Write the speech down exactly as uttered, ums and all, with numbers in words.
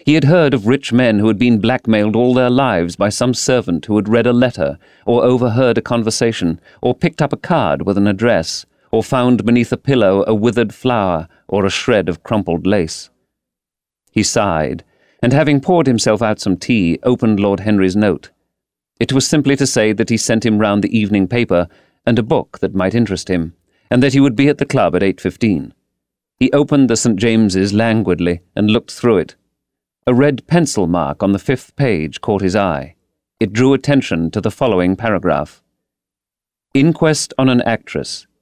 He had heard of rich men who had been blackmailed all their lives by some servant who had read a letter, or overheard a conversation, or picked up a card with an address, or found beneath a pillow a withered flower or a shred of crumpled lace. He sighed, and having poured himself out some tea, opened Lord Henry's note. It was simply to say that he sent him round the evening paper and a book that might interest him, and that he would be at the club at eight fifteen. He opened the Saint James's languidly and looked through it. A red pencil mark on the fifth page caught his eye. It drew attention to the following paragraph. Inquest on an actress.